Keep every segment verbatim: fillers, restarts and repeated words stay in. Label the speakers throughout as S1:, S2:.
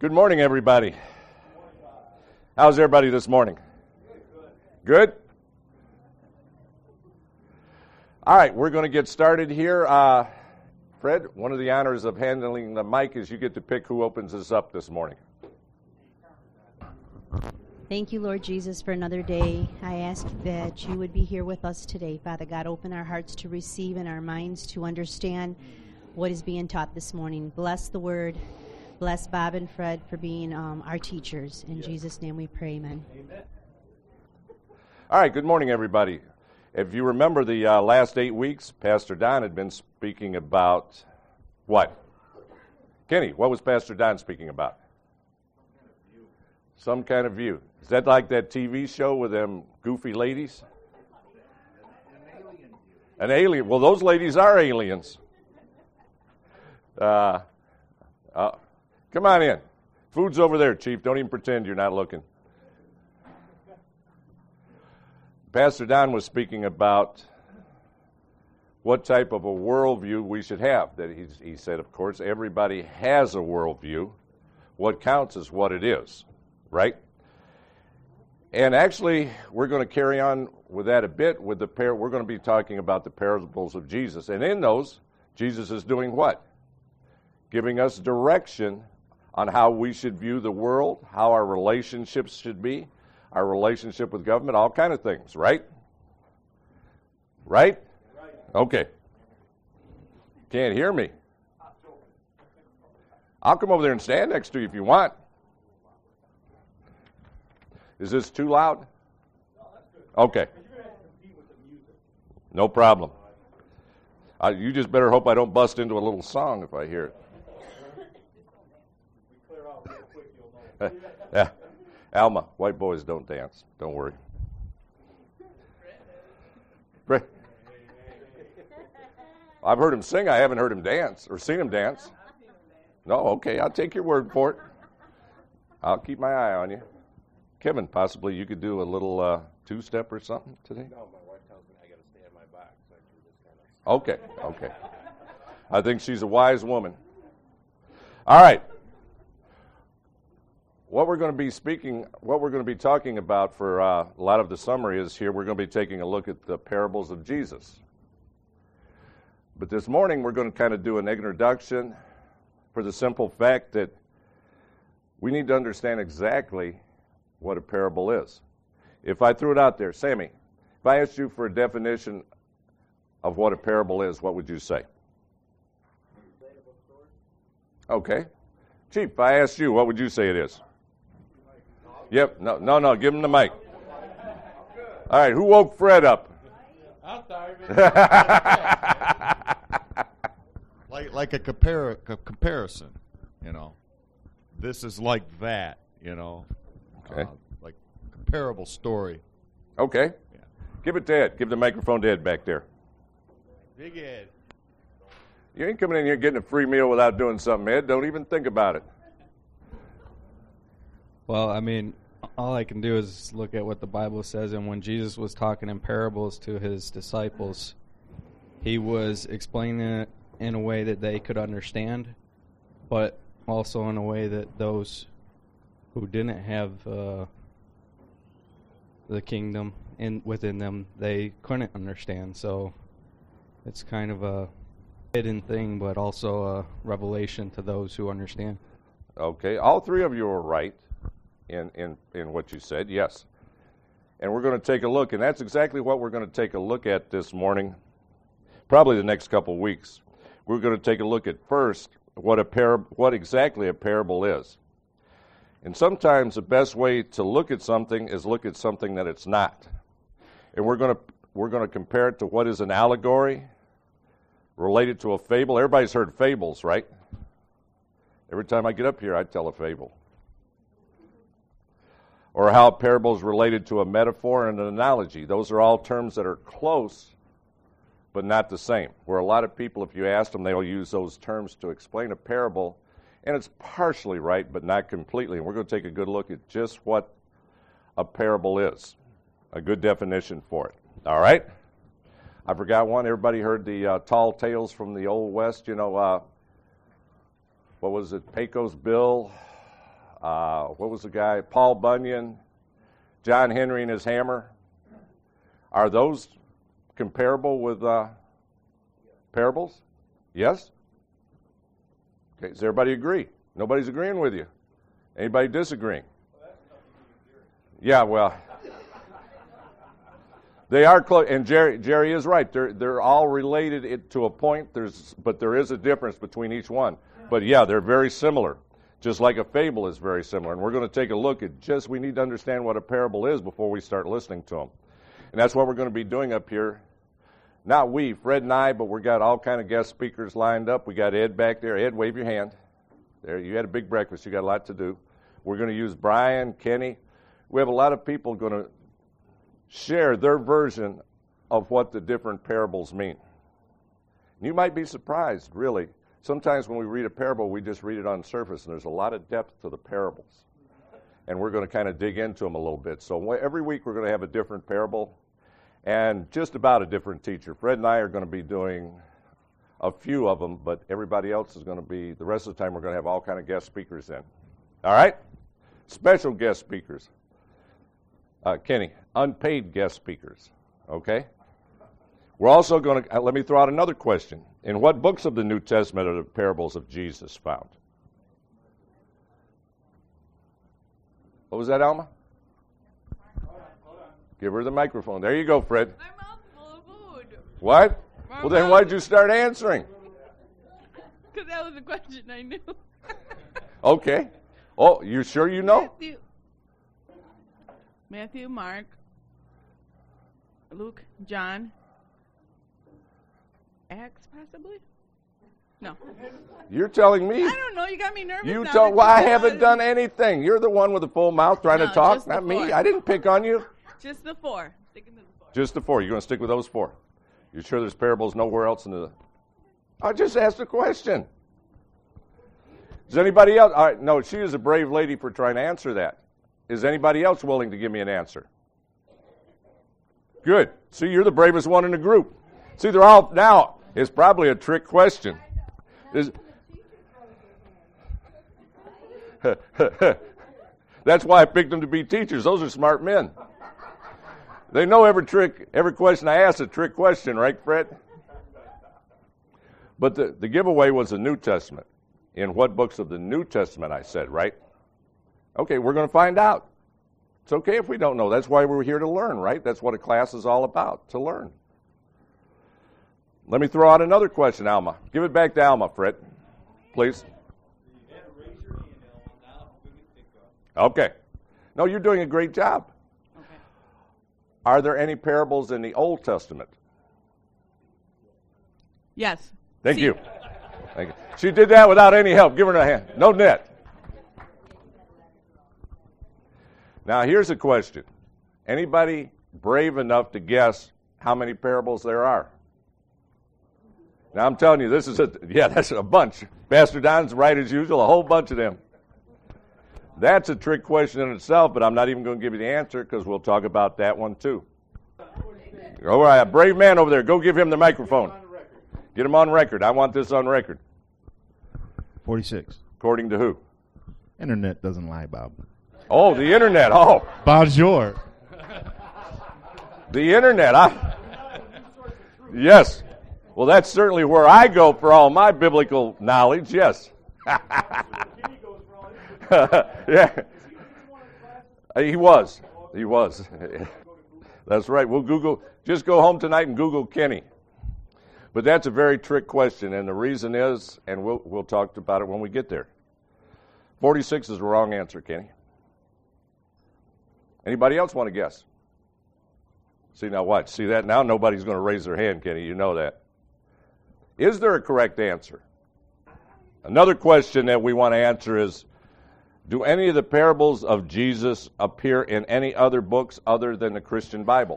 S1: Good morning, everybody. How's everybody this morning? Good? All right, we're going to get started here. Uh, Fred, one of the honors of handling the mic is you get to pick who opens us up this morning.
S2: Thank you, Lord Jesus, for another day. I ask that you would be here with us today. Father God, open our hearts to receive and our minds to understand what is being taught this morning. Bless the word. Bless Bob and Fred for being um, our teachers. In yes. Jesus' name we pray, amen. Amen.
S1: All right, good morning, everybody. If you remember the uh, last eight weeks, Pastor Don had been speaking about what? Kenny, what was Pastor Don speaking about? Some kind of view. Is that like that T V show with them goofy ladies? An alien view. An alien. Well, those ladies are aliens. Uh, uh, come on in. Food's over there, Chief. Don't even pretend you're not looking. Pastor Don was speaking about what type of a worldview we should have. That he, he said, of course, everybody has a worldview. What counts is what it is, right? And actually, we're going to carry on with that a bit. With the par- we're going to be talking about the parables of Jesus. And in those, Jesus is doing what? Giving us direction on how we should view the world, how our relationships should be, our relationship with government, all kind of things, right? Right? Okay. Can't hear me. I'll come over there and stand next to you if you want. Is this too loud? Okay. No problem. Uh, you just better hope I don't bust into a little song if I hear it. Yeah. Alma, white boys don't dance. Don't worry. I've heard him sing. I haven't heard him dance or seen him dance. No, okay. I'll take your word for it. I'll keep my eye on you. Kevin, possibly you could do a little uh, two-step or something today?
S3: No, my wife tells me I got to stay on my back. So I do this kind
S1: Okay,
S3: of
S1: okay. I think she's a wise woman. All right. What we're going to be speaking, what we're going to be talking about for uh, a lot of the summary is here, we're going to be taking a look at the parables of Jesus. But this morning we're going to kind of do an introduction for the simple fact that we need to understand exactly what a parable is. If I threw it out there, Sammy, if I asked you for a definition of what a parable is, what would you say? Okay. Chief, if I asked you, what would you say it is? Yep, no, no, no, give him the mic. All right, who woke Fred up?
S3: I'm sorry. like like a, compar- a comparison, you know. This is like that, you know.
S1: Okay.
S3: Uh, like comparable story.
S1: Okay.
S3: Yeah.
S1: Give it to Ed. Give the microphone to Ed back there.
S3: Big Ed.
S1: You ain't coming in here getting a free meal without doing something, Ed. Don't even think about it.
S4: Well, I mean, all I can do is look at what the Bible says, and when Jesus was talking in parables to his disciples, he was explaining it in a way that they could understand, but also in a way that those who didn't have uh, the kingdom in within them, they couldn't understand. So it's kind of a hidden thing, but also a revelation to those who understand.
S1: Okay, all three of you are right in, in, in what you said, yes. And we're going to take a look, and that's exactly what we're going to take a look at this morning, probably the next couple weeks. We're going to take a look at first what a par- what exactly a parable is. And sometimes the best way to look at something is look at something that it's not. And we're going to we're going to compare it to what is an allegory related to a fable. Everybody's heard fables, right? Every time I get up here, I tell a fable. Or how a parable is related to a metaphor and an analogy. Those are all terms that are close, but not the same. Where a lot of people, if you ask them, they'll use those terms to explain a parable, and it's partially right, but not completely. And we're going to take a good look at just what a parable is, a good definition for it. All right? I forgot one. Everybody heard the uh, tall tales from the Old West. You know, uh, what was it? Pecos Bill, uh, what was the guy? Paul Bunyan, John Henry and his hammer. Are those comparable with uh, parables? Yes? Okay, does everybody agree? Nobody's agreeing with you. Anybody disagreeing? Yeah, well, they are close, and Jerry Jerry is right. They're they're all related it, to a point. There's but there is a difference between each one. But yeah, they're very similar. Just like a fable is very similar. And we're going to take a look at just we need to understand what a parable is before we start listening to them. And that's what we're going to be doing up here. Not we, Fred and I, but we got all kind of guest speakers lined up. We got Ed back there. Ed, wave your hand. There, you had a big breakfast. You got a lot to do. We're going to use Brian, Kenny. We have a lot of people going to share their version of what the different parables mean. And you might be surprised, really. Sometimes when we read a parable, we just read it on the surface, and there's a lot of depth to the parables. And we're going to kind of dig into them a little bit. So every week we're going to have a different parable and just about a different teacher. Fred and I are going to be doing a few of them, but everybody else is going to be, the rest of the time we're going to have all kind of guest speakers in. All right? Special guest speakers. Uh, Kenny, unpaid guest speakers. Okay? We're also going to, uh, let me throw out another question. In what books of the New Testament are the parables of Jesus found? What was that, Alma? Give her the microphone. There you go, Fred.
S5: My mouth's full of food.
S1: What?
S5: My
S1: Well, then
S5: mouth-
S1: why'd you start answering?
S5: Because that was a question I knew.
S1: Okay. Oh, you sure you know?
S5: Matthew, Matthew, Mark, Luke, John, Acts, possibly? No.
S1: You're telling me?
S5: I don't know. You got me nervous.
S1: You
S5: now
S1: told,
S5: that
S1: well,
S5: you
S1: I
S5: said
S1: haven't
S5: that.
S1: done anything. You're the one with the full mouth trying
S5: No,
S1: to talk,
S5: just the
S1: not me.
S5: four.
S1: I didn't pick on you.
S5: Just the four. Sticking to the four.
S1: Just the four. You're going to stick with those four. You sure there's parables nowhere else in the... I just asked a question. Is anybody else... All right, no, she is a brave lady for trying to answer that. Is anybody else willing to give me an answer? Good. See, you're the bravest one in the group. See, they're all... Now, it's probably a trick question. Is, that's why I picked them to be teachers. Those are smart men. They know every trick, every question I ask is a trick question, right, Fred? But the, the giveaway was the New Testament. In what books of the New Testament, I said, right? Okay, we're going to find out. It's okay if we don't know. That's why we're here to learn, right? That's what a class is all about, to learn. Let me throw out another question, Alma. Give it back to Alma, Fred, please. Okay. No, you're doing a great job.
S5: Okay.
S1: Are there any parables in the Old Testament?
S5: Yes.
S1: Thank you. Thank you. She did that without any help. Give her a hand. No net. Now, here's a question. Anybody brave enough to guess how many parables there are? Now, I'm telling you, this is a, yeah, that's a bunch. Pastor Don's right as usual, a whole bunch of them. That's a trick question in itself, but I'm not even going to give you the answer because we'll talk about that one too. All right, a brave man over there. Go give him the microphone. Get him on record. I want this on record.
S6: forty-six.
S1: According to who?
S6: Internet doesn't lie, Bob.
S1: Oh, the internet. Oh,
S6: Bonjour.
S1: the internet. I, yes. Well, that's certainly where I go for all my biblical knowledge. Yes. Yeah. He was. He was. That's right. We'll Google. Just go home tonight and Google Kenny. But that's a very trick question, and the reason is, and we'll we'll talk about it when we get there. forty-six is the wrong answer, Kenny. Anybody else want to guess? See, now watch. See that? Now nobody's going to raise their hand, Kenny. You know that. Is there a correct answer? Another question that we want to answer is, do any of the parables of Jesus appear in any other books other than the Christian Bible?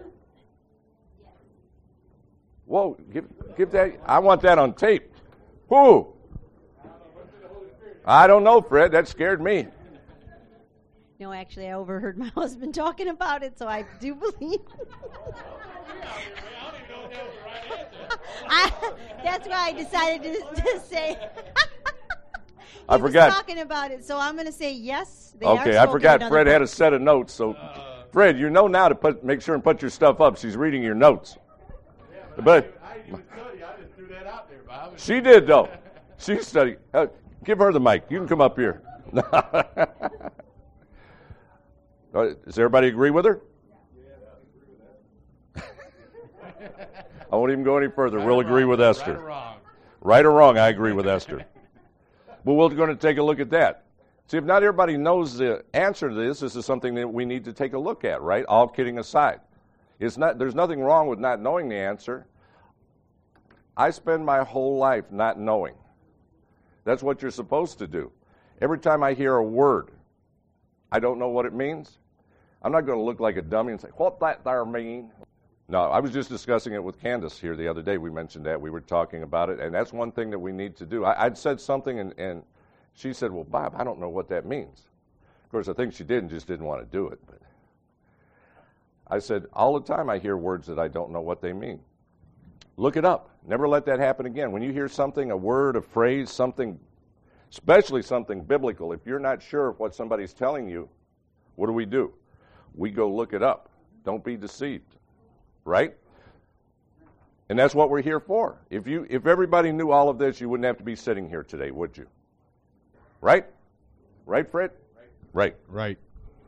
S1: Whoa, give, give that. I want that on tape. Who? I don't know, Fred. That scared me.
S2: No, actually, I overheard my husband talking about it, so I do believe. I, that's why I decided to, to say.
S1: I
S2: he
S1: forgot.
S2: was talking about it, so I'm going to say yes. They
S1: Okay,
S2: are
S1: I
S2: spoken
S1: forgot
S2: in
S1: Fred
S2: other
S1: had a
S2: books.
S1: set of notes. So, Fred, you know now to put make sure and put your stuff up. She's reading your notes. But
S6: I didn't even study. I just threw that out there, Bob.
S1: she did, though. She studied. Uh, give her the mic. You can come up here. Uh, Does everybody agree with her? I won't even go any further. We'll agree with Esther.
S6: Right or wrong.
S1: Right or wrong, I agree with Esther. But we're going to take a look at that. See, if not everybody knows the answer to this, this is something that we need to take a look at, right? All kidding aside. It's not, there's nothing wrong with not knowing the answer. I spend my whole life not knowing. That's what you're supposed to do. Every time I hear a word, I don't know what it means. I'm not going to look like a dummy and say, what that there mean? No, I was just discussing it with Candace here the other day. We mentioned that. We were talking about it, and that's one thing that we need to do. I, I'd said something, and, and she said, well, Bob, I don't know what that means. Of course, I think she did and just didn't want to do it. But I said, all the time I hear words that I don't know what they mean. Look it up. Never let that happen again. When you hear something, a word, a phrase, something, especially something biblical, if you're not sure of what somebody's telling you, what do we do? We go look it up. Don't be deceived. Right? And that's what we're here for. If you, if everybody knew all of this, you wouldn't have to be sitting here today, would you? Right? Right, Fred? Right.
S3: Right.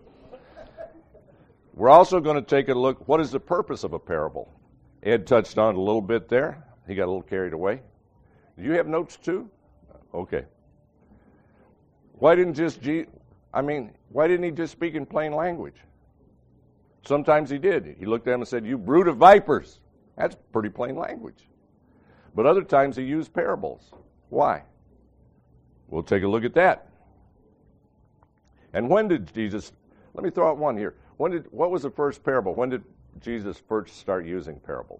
S1: We're also going to take a look, what is the purpose of a parable? Ed touched on it a little bit there. He got a little carried away. Do you have notes too? Okay. Why didn't just, G- I mean, why didn't he just speak in plain language? Sometimes he did. He looked at them and said, you brood of vipers. That's pretty plain language. But other times he used parables. Why? We'll take a look at that. And when did Jesus, let me throw out one here. When did, what was the first parable? When did Jesus first start using parables?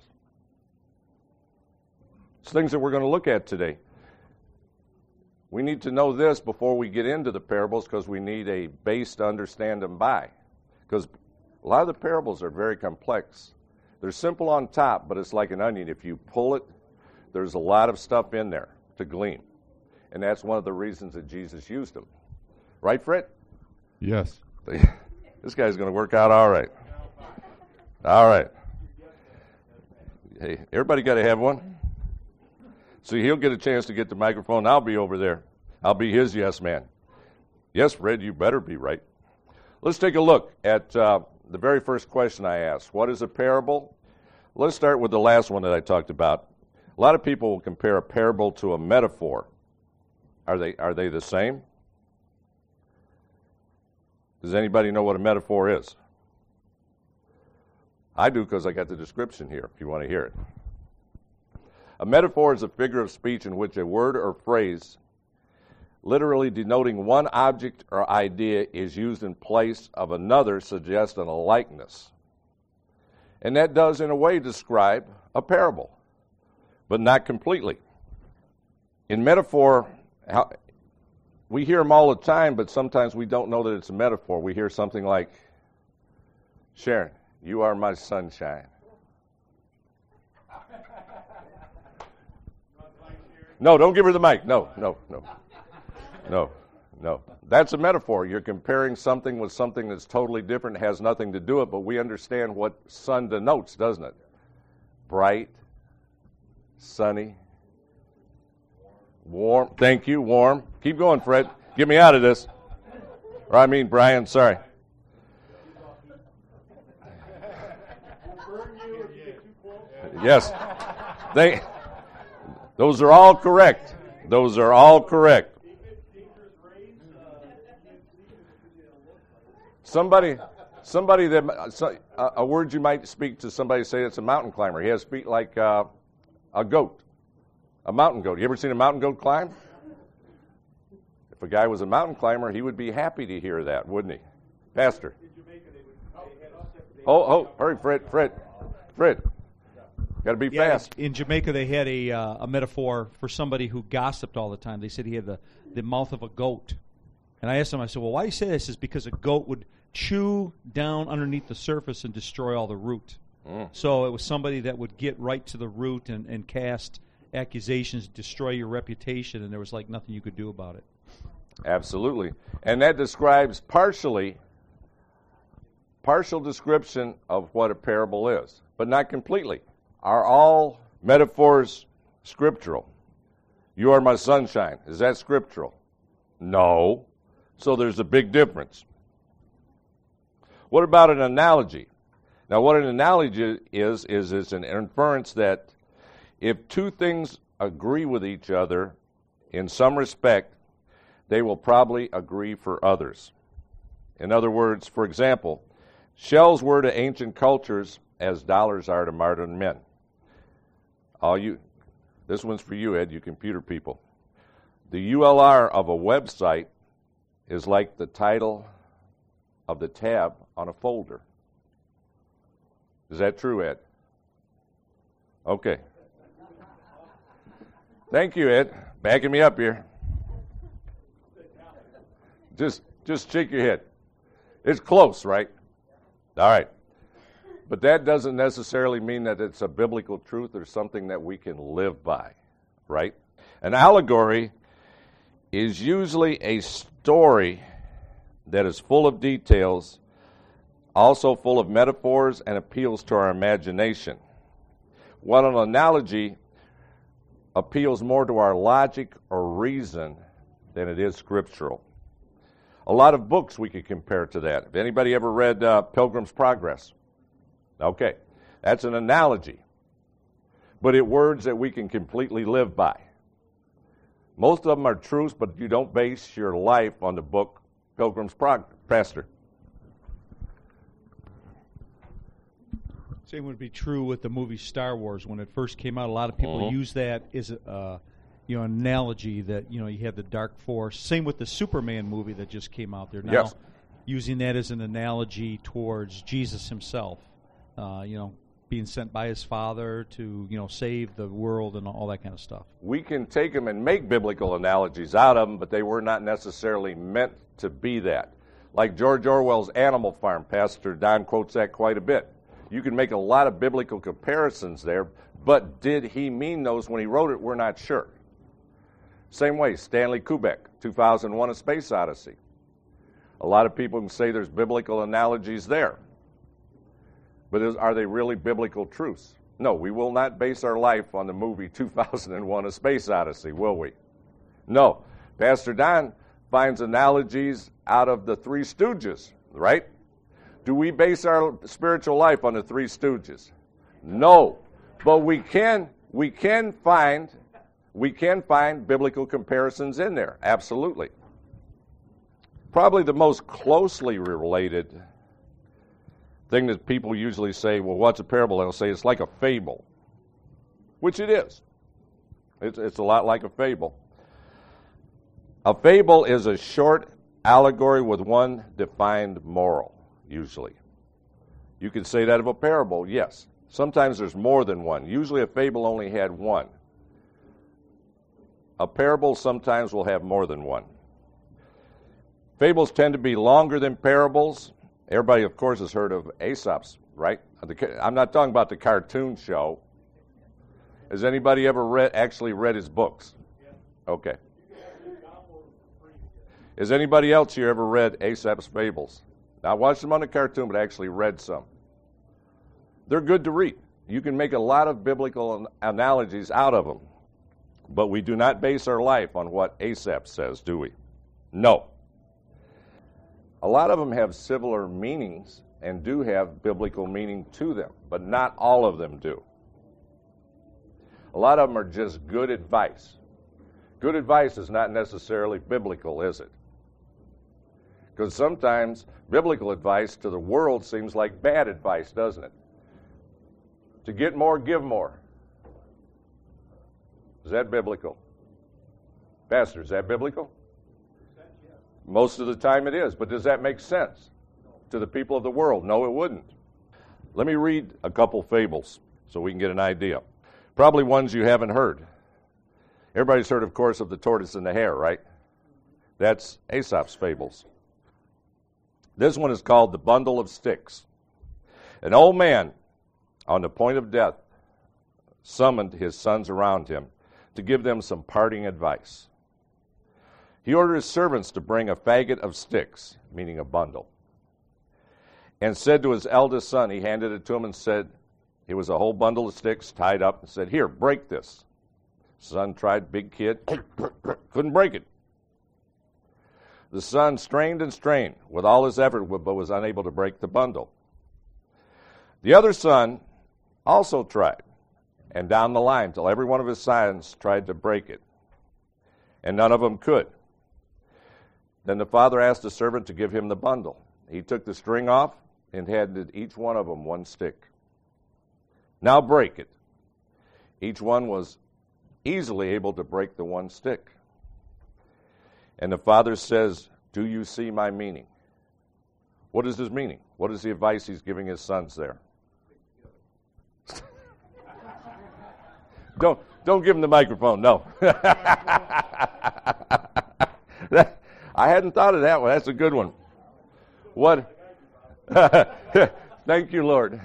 S1: It's things that we're going to look at today. We need to know this before we get into the parables because we need a base to understand them by. Because a lot of the parables are very complex. They're simple on top, but it's like an onion. If you pull it, there's a lot of stuff in there to glean. And that's one of the reasons that Jesus used them. Right, Fred?
S3: Yes.
S1: This guy's going to work out all right. All right. Hey, everybody got to have one. See, he'll get a chance to get the microphone. I'll be over there. I'll be his yes man. Yes, Fred, you better be right. Let's take a look at uh, the very first question I asked. What is a parable? Let's start with the last one that I talked about. A lot of people will compare a parable to a metaphor. Are they, are they the same? Does anybody know what a metaphor is? I do because I got the description here, if you want to hear it. A metaphor is a figure of speech in which a word or phrase, literally denoting one object or idea, is used in place of another, suggesting a likeness. And that does, in a way, describe a parable, but not completely. In metaphor, how, we hear them all the time, but sometimes we don't know that it's a metaphor. We hear something like, Sharon, you are my sunshine. No, don't give her the mic. No, no, no. No, no. That's a metaphor. You're comparing something with something that's totally different, has nothing to do with it, but we understand what sun denotes, doesn't it? Bright, sunny, warm. Thank you, warm. Keep going, Fred. Get me out of this. Or I mean, Brian, sorry. Yes. They, those are all correct. Those are all correct. Somebody, somebody that a word you might speak to somebody, say it's a mountain climber. He has feet like uh, a goat, a mountain goat. You ever seen a mountain goat climb? If a guy was a mountain climber, he would be happy to hear that, wouldn't he, Pastor? Oh, oh, hurry, Fred, Fred, Fred. Got to be
S7: yeah,
S1: fast.
S7: In Jamaica, they had a uh, a metaphor for somebody who gossiped all the time. They said he had the, the mouth of a goat. And I asked him, I said, well, why do you say this? Is because a goat would chew down underneath the surface and destroy all the root. Mm. So it was somebody that would get right to the root and, and cast accusations, destroy your reputation, and there was like nothing you could do about it.
S1: Absolutely. And that describes partially, partial description of what a parable is, but not completely. Are all metaphors scriptural? You are my sunshine. Is that scriptural? No. So there's a big difference. What about an analogy? Now, what an analogy is, is it's an inference that if two things agree with each other in some respect, they will probably agree for others. In other words, for example, shells were to ancient cultures as dollars are to modern men. All you, this one's for you, Ed, you computer people. The U L R of a website is like the title of the tab on a folder. Is that true, Ed? Okay. Thank you, Ed. Backing me up here. Just just shake your head. It's close, right? All right. But that doesn't necessarily mean that it's a biblical truth or something that we can live by, right? An allegory is usually a story that is full of details, also full of metaphors and appeals to our imagination. While an analogy appeals more to our logic or reason than it is scriptural. A lot of books we could compare to that. Have anybody ever read uh, Pilgrim's Progress? Okay, that's an analogy, but it words that we can completely live by. Most of them are truths, but you don't base your life on the book Pilgrim's Progress. Pastor.
S7: Same would be true with the movie Star Wars. When it first came out, a lot of people
S1: Uh-huh.
S7: use that as a uh, you know an analogy that you know you have the Dark Force. Same with the Superman movie that just came out. They're now
S1: Yes.
S7: using that as an analogy towards Jesus himself. Uh, you know, being sent by his Father to you know save the world and all that kind of stuff.
S1: We can take them and make biblical analogies out of them, but they were not necessarily meant to be that. Like George Orwell's Animal Farm, Pastor Don quotes that quite a bit. You can make a lot of biblical comparisons there, but did he mean those when he wrote it? We're not sure. Same way, Stanley Kubrick, two thousand one: A Space Odyssey. A lot of people can say there's biblical analogies there. But is, are they really biblical truths? No, we will not base our life on the movie two thousand one: A Space Odyssey, will we? No. Pastor Don finds analogies out of the Three Stooges, right? Do we base our spiritual life on the Three Stooges? No. But we can we can find we can find biblical comparisons in there. Absolutely. Probably the most closely related thing that people usually say, well, what's a parable? They'll say it's like a fable, which it is. It's, it's a lot like a fable. A fable is a short allegory with one defined moral, usually. You could say that of a parable, yes. Sometimes there's more than one. Usually a fable only had one. A parable sometimes will have more than one. Fables tend to be longer than parables. Everybody, of course, has heard of Aesop's, right? I'm not talking about the cartoon show. Has anybody ever read, actually read his books? Okay. Has anybody else here ever read Aesop's Fables? Now, I watched them on the cartoon, but I actually read some. They're good to read. You can make a lot of biblical analogies out of them. But we do not base our life on what Aesop says, do we? No. A lot of them have similar meanings and do have biblical meaning to them, but not all of them do. A lot of them are just good advice. Good advice is not necessarily biblical, is it? Because sometimes biblical advice to the world seems like bad advice, doesn't it? To get more, give more. Is that biblical? Pastor, is that biblical? Most of the time it is, but does that make sense to the people of the world? No, it wouldn't. Let me read a couple fables so we can get an idea. Probably ones you haven't heard. Everybody's heard, of course, of the tortoise and the hare, right? That's Aesop's Fables. This one is called The Bundle of Sticks. An old man on the point of death summoned his sons around him to give them some parting advice. He ordered his servants to bring a faggot of sticks, meaning a bundle, and said to his eldest son, he handed it to him and said, it was a whole bundle of sticks tied up, and said, here, break this. Son tried, big kid, couldn't break it. The son strained and strained with all his effort, but was unable to break the bundle. The other son also tried, and down the line, till every one of his sons tried to break it, and none of them could. Then the father asked the servant to give him the bundle. He took the string off and handed each one of them one stick. Now break it. Each one was easily able to break the one stick. And the father says, do you see my meaning? What is his meaning? What is the advice he's giving his sons there? don't don't give him the microphone, no. that, I hadn't thought of that one. That's a good one. What? Thank you, Lord.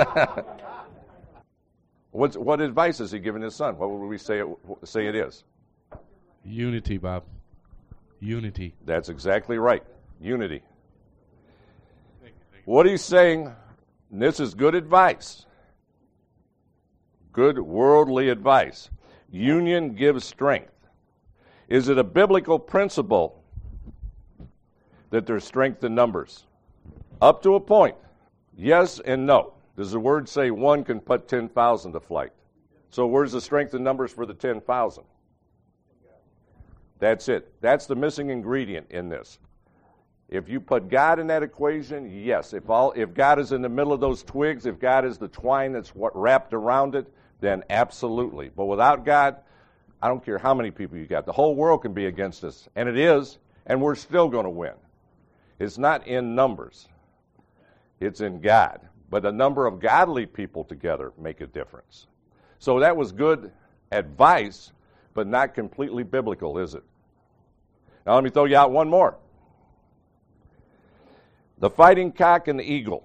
S1: What's, what advice is he giving his son? What would we say it, say it is?
S6: Unity, Bob. Unity.
S1: That's exactly right. Unity. Thank you, thank you. What he's saying, and this is good advice. Good worldly advice. Union gives strength. Is it a biblical principle that there's strength in numbers? Up to a point. Yes and no. Does the word say one can put ten thousand to flight? So where's the strength in numbers for the ten thousand? That's it. That's the missing ingredient in this. If you put God in that equation, yes. If all, if God is in the middle of those twigs, if God is the twine that's what wrapped around it, then absolutely. But without God, I don't care how many people you got. The whole world can be against us, and it is, and we're still going to win. It's not in numbers. It's in God. But a number of godly people together make a difference. So that was good advice, but not completely biblical, is it? Now let me throw you out one more. The fighting cock and the eagle.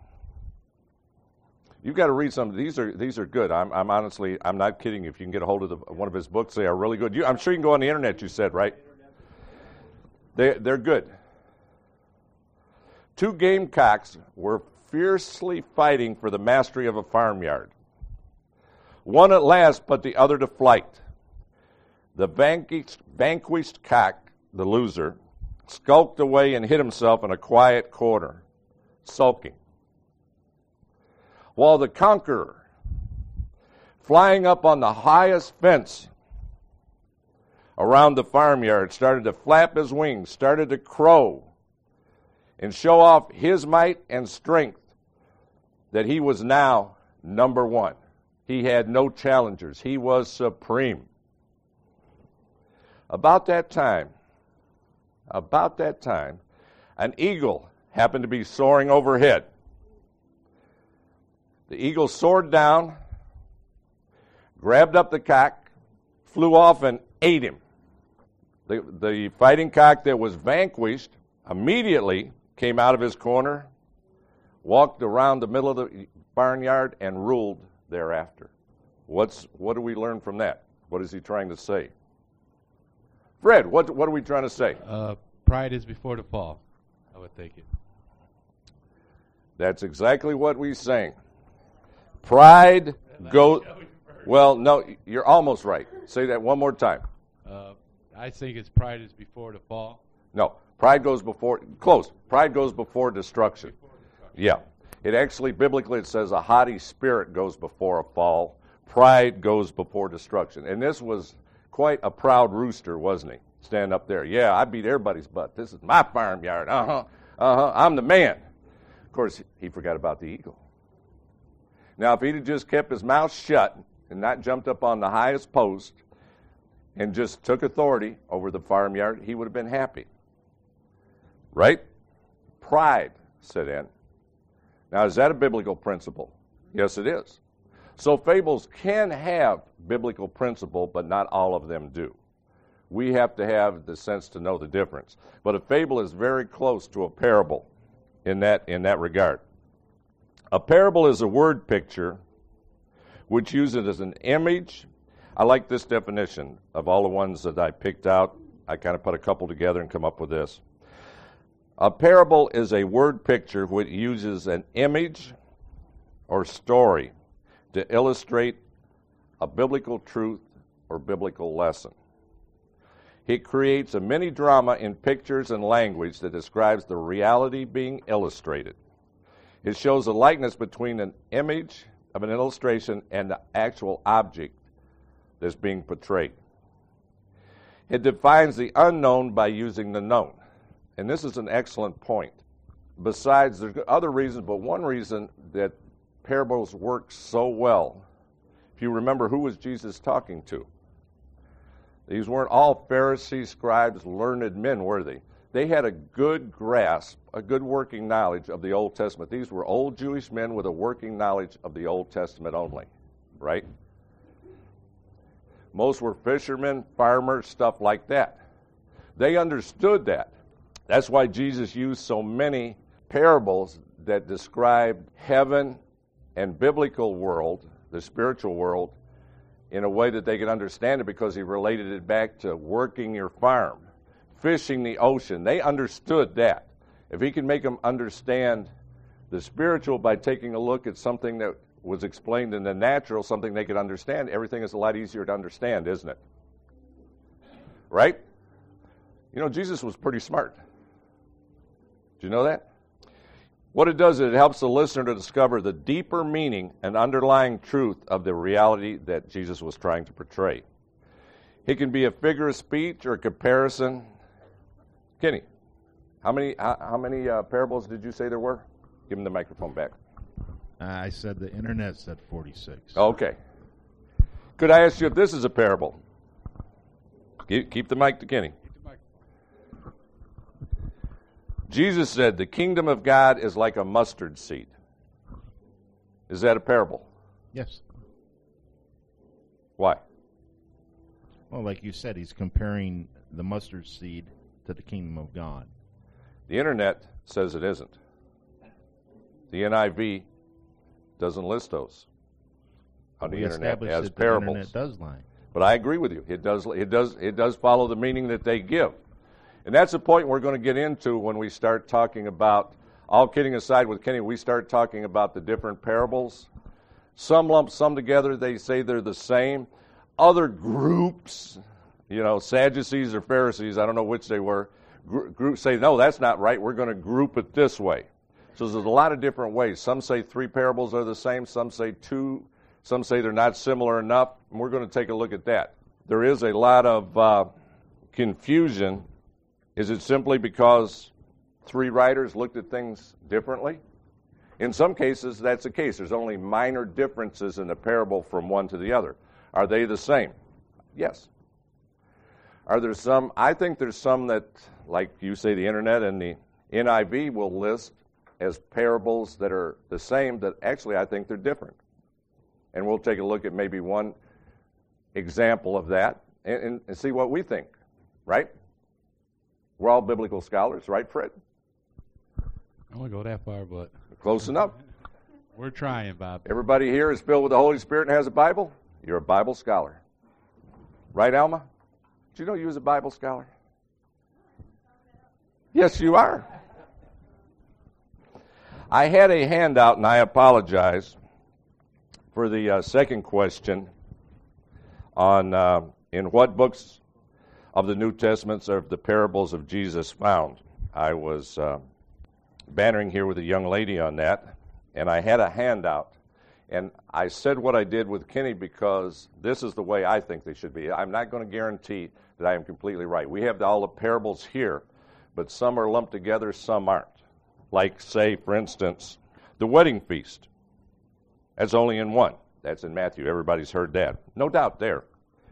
S1: You've got to read some. These are these are good. I'm, I'm honestly, I'm not kidding. If you can get a hold of the, one of his books, they are really good. You, I'm sure you can go on the internet. You said, right? They they're good. Two gamecocks were fiercely fighting for the mastery of a farmyard. One at last put the other to flight. The vanquished, vanquished cock, the loser, skulked away and hid himself in a quiet corner, sulking. While the conqueror, flying up on the highest fence around the farmyard, started to flap his wings, started to crow, and show off his might and strength, that he was now number one. He had no challengers. He was supreme. About that time, about that time, an eagle happened to be soaring overhead. The eagle soared down, grabbed up the cock, flew off and ate him. The, the fighting cock that was vanquished immediately came out of his corner, walked around the middle of the barnyard, and ruled thereafter. What's what do we learn from that? What is he trying to say? Fred, what what are we trying to say?
S6: Uh, pride is before the fall. I would take it.
S1: That's exactly what we sang. Pride goes. Well, no, you're almost right. Say that one more time.
S6: Uh, I think it's pride is before the fall.
S1: No, pride goes before. Close. Pride goes before destruction. Before destruction. Yeah. It actually, biblically, it says a haughty spirit goes before a fall. Pride goes before destruction. And this was quite a proud rooster, wasn't he? Stand up there. Yeah, I beat everybody's butt. This is my farmyard. Uh-huh. Uh-huh. I'm the man. Of course, he forgot about the eagle. Now, if he'd have just kept his mouth shut and not jumped up on the highest post and just took authority over the farmyard, he would have been happy. Right? Pride set in. Now, is that a biblical principle? Yes, it is. So fables can have biblical principle, but not all of them do. We have to have the sense to know the difference. But a fable is very close to a parable in that, in that regard. A parable is a word picture which uses it as an image. I like this definition of all the ones that I picked out. I kind of put a couple together and come up with this. A parable is a word picture which uses an image or story to illustrate a biblical truth or biblical lesson. It creates a mini drama in pictures and language that describes the reality being illustrated. It shows a likeness between an image of an illustration and the actual object that's being portrayed. It defines the unknown by using the known. And this is an excellent point. Besides, there's other reasons, but one reason that parables work so well, if you remember, who was Jesus talking to? These weren't all Pharisees, scribes, learned men, were they? They had a good grasp, a good working knowledge of the Old Testament. These were old Jewish men with a working knowledge of the Old Testament only, right? Most were fishermen, farmers, stuff like that. They understood that. That's why Jesus used so many parables that described heaven and biblical world, the spiritual world, in a way that they could understand it, because he related it back to working your farm, fishing the ocean. They understood that. If he could make them understand the spiritual by taking a look at something that was explained in the natural, something they could understand, everything is a lot easier to understand, isn't it? Right? You know, Jesus was pretty smart. Do you know that? What it does is it helps the listener to discover the deeper meaning and underlying truth of the reality that Jesus was trying to portray. It can be a figure of speech or a comparison. Kenny, how many how, how many uh, parables did you say there were? Give him the microphone back.
S8: I said the internet said forty-six.
S1: Okay. Could I ask you if this is a parable? Keep, keep the mic to Kenny. Jesus said the kingdom of God is like a mustard seed. Is that a parable?
S8: Yes.
S1: Why?
S8: Well, like you said, he's comparing the mustard seed to the kingdom of God.
S1: The internet says it isn't. The N I V doesn't list those on
S8: we
S1: the internet
S8: established
S1: as
S8: that
S1: parables.
S8: The internet does lie.
S1: But I agree with you. It does. It does. It does follow the meaning that they give. And that's the point we're going to get into when we start talking about, all kidding aside with Kenny, we start talking about the different parables. Some lump some together, they say they're the same. Other groups, you know, Sadducees or Pharisees, I don't know which they were, gr- groups say, no, that's not right, we're going to group it this way. So there's a lot of different ways. Some say three parables are the same, some say two, some say they're not similar enough, and we're going to take a look at that. There is a lot of uh, confusion. Is it simply because three writers looked at things differently? In some cases, that's the case. There's only minor differences in the parable from one to the other. Are they the same? Yes. Are there some? I think there's some that, like you say, the internet and the N I V will list as parables that are the same, that actually I think they're different. And we'll take a look at maybe one example of that and, and, and see what we think, right? We're all biblical scholars, right, Fred?
S6: I won't go that far, but
S1: Close enough.
S6: we're trying, Bob.
S1: Everybody here is filled with the Holy Spirit and has a Bible? You're a Bible scholar. Right, Alma? Did you know you was a Bible scholar? Yes, you are. I had a handout, and I apologize for the uh, second question on uh, in what books of the New Testaments are the parables of Jesus found. I was uh, bantering here with a young lady on that, and I had a handout. And I said what I did with Kenny because this is the way I think they should be. I'm not going to guarantee that I am completely right. We have all the parables here, but some are lumped together, some aren't. Like, say, for instance, the wedding feast. That's only in one. That's in Matthew. Everybody's heard that. No doubt there.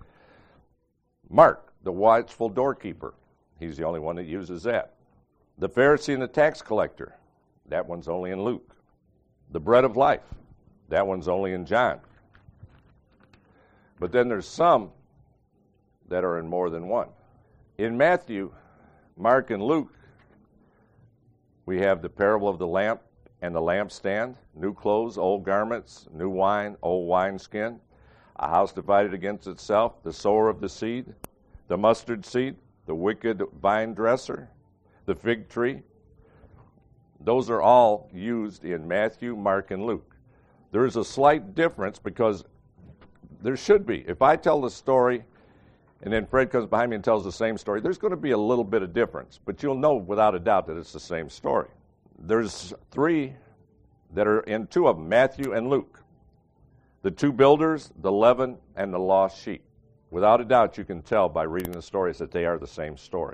S1: Mark, the watchful doorkeeper. He's the only one that uses that. The Pharisee and the tax collector. That one's only in Luke. The bread of life. That one's only in John. But then there's some that are in more than one. In Matthew, Mark, and Luke, we have the parable of the lamp and the lampstand, new clothes, old garments, new wine, old wineskin, a house divided against itself, the sower of the seed, the mustard seed, the wicked vine dresser, the fig tree. Those are all used in Matthew, Mark, and Luke. There is a slight difference because there should be. If I tell the story and then Fred comes behind me and tells the same story, there's going to be a little bit of difference, but you'll know without a doubt that it's the same story. There's three that are in two of them, Matthew and Luke. The two builders, the leaven, and the lost sheep. Without a doubt, you can tell by reading the stories that they are the same story.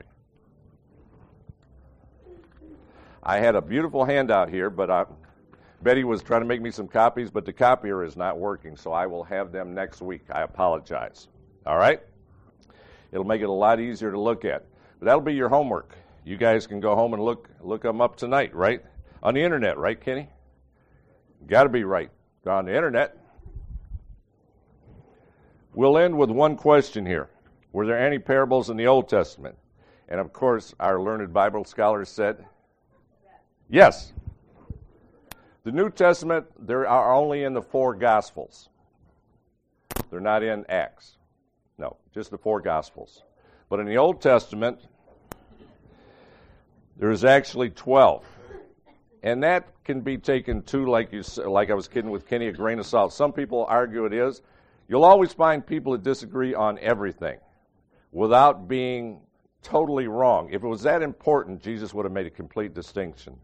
S1: I had a beautiful handout here, but I, Betty was trying to make me some copies, but the copier is not working, so I will have them next week. I apologize. All right? It'll make it a lot easier to look at. But that'll be your homework. You guys can go home and look look them up tonight, right? On the internet, right, Kenny? Got to be right. Go on the internet. We'll end with one question here. Were there any parables in the Old Testament? And, of course, our learned Bible scholars said, yes. The New Testament, there are only in the four Gospels. They're not in Acts. No, just the four Gospels. But in the Old Testament, there's actually twelve. And that can be taken, too, like you, like I was kidding with Kenny, a grain of salt. Some people argue it is. You'll always find people that disagree on everything without being totally wrong. If it was that important, Jesus would have made a complete distinction.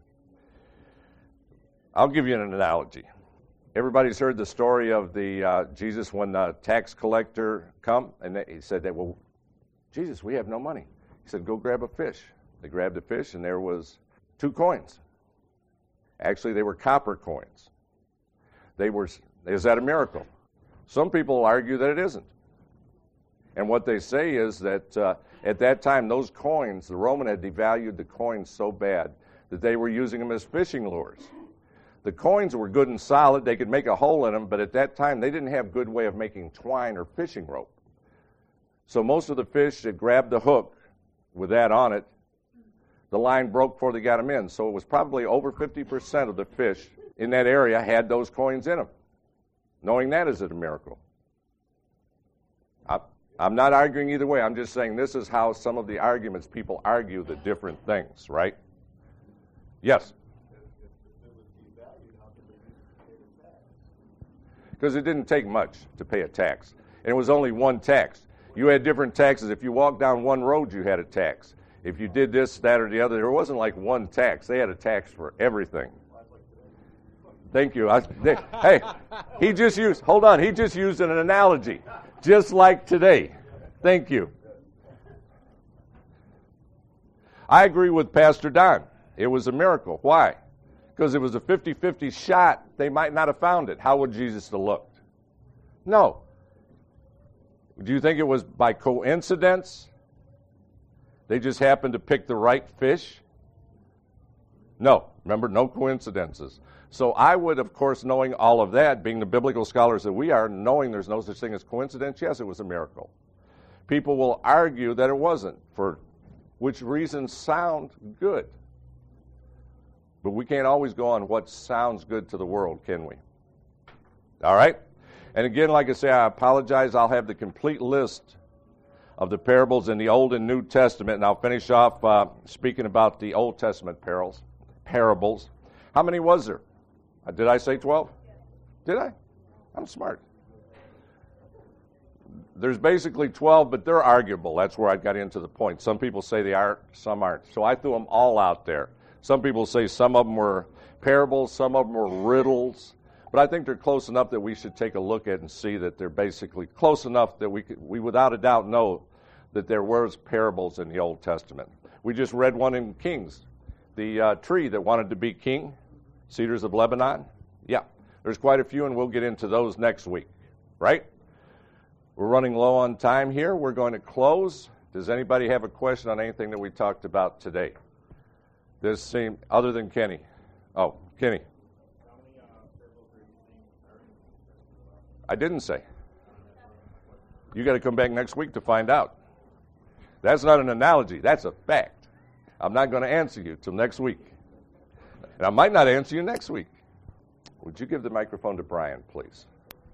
S1: I'll give you an analogy. Everybody's heard the story of the uh, Jesus when the tax collector come, and they, he said, that, well, Jesus, we have no money. He said, go grab a fish. They grabbed a fish, and there was two coins. Actually, they were copper coins. They were. Is that a miracle? Some people argue that it isn't. And what they say is that uh, at that time, those coins, the Roman had devalued the coins so bad that they were using them as fishing lures. The coins were good and solid. They could make a hole in them, but at that time, they didn't have good way of making twine or fishing rope. So most of the fish that grabbed the hook with that on it, the line broke before they got them in. So it was probably over fifty percent of the fish in that area had those coins in them. Knowing that, is it a miracle? I, I'm not arguing either way. I'm just saying this is how some of the arguments people argue the different things, right? Yes? Because it didn't take much to pay a tax. And it was only one tax. You had different taxes. If you walked down one road, you had a tax. If you did this, that, or the other, there wasn't like one tax. They had a tax for everything. Thank you. I, they, hey, he just used, hold on, he just used an analogy, just like today. Thank you. I agree with Pastor Don. It was a miracle. Why? Because it was a fifty-fifty shot. They might not have found it. How would Jesus have looked? No. Do you think it was by coincidence? They just happened to pick the right fish? No. Remember, no coincidences. So I would, of course, knowing all of that, being the biblical scholars that we are, knowing there's no such thing as coincidence, yes, it was a miracle. People will argue that it wasn't, for which reasons sound good. But we can't always go on what sounds good to the world, can we? All right? And again, like I say, I apologize. I'll have the complete list of the parables in the Old and New Testament, and I'll finish off uh, speaking about the Old Testament parables. Parables. How many was there? Uh, did I say twelve? Did I? I'm smart. There's basically twelve, but they're arguable. That's where I got into the point. Some people say they are, some aren't. So I threw them all out there. Some people say some of them were parables, some of them were riddles. But I think they're close enough that we should take a look at and see that they're basically close enough that we could, we without a doubt know that there was parables in the Old Testament. We just read one in Kings, the uh, tree that wanted to be king, Cedars of Lebanon. Yeah, there's quite a few, and we'll get into those next week, right? We're running low on time here. We're going to close. Does anybody have a question on anything that we talked about today? This seem other than Kenny. Oh, Kenny. I didn't say. You got to come back next week to find out. That's not an analogy. That's a fact. I'm not going to answer you till next week. And I might not answer you next week. Would you give the microphone to Brian, please?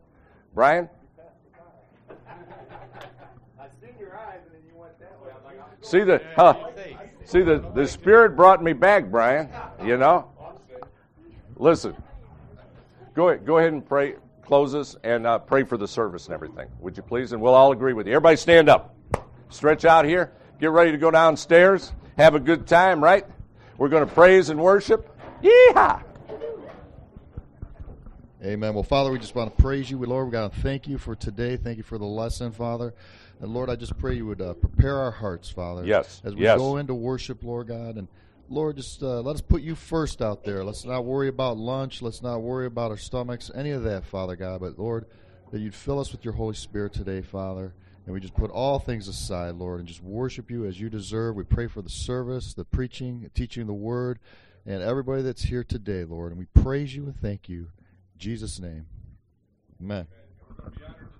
S1: Brian?
S9: I seen your eyes, and then you went that way. I'm like, I'm
S1: See the huh, see the, the Spirit brought me back, Brian. You know. Listen. Go ahead, go ahead and pray. Close us and uh, pray for the service and everything. Would you please? And we'll all agree with you. Everybody stand up. Stretch out here. Get ready to go downstairs. Have a good time, right? We're going to praise and worship. Yeehaw!
S3: Amen. Well, Father, we just want to praise you. We, Lord, we got to thank you for today. Thank you for the lesson, Father. And, Lord, I just pray you would uh, prepare our hearts, Father.
S1: Yes.
S3: As we
S1: yes.
S3: go into worship, Lord God. And, Lord, just uh, let us put you first out there. Let's not worry about lunch. Let's not worry about our stomachs, any of that, Father God. But, Lord, that you'd fill us with your Holy Spirit today, Father. And we just put all things aside, Lord, and just worship you as you deserve. We pray for the service, the preaching, teaching the word, and everybody that's here today, Lord. And we praise you and thank you. In Jesus' name. Amen.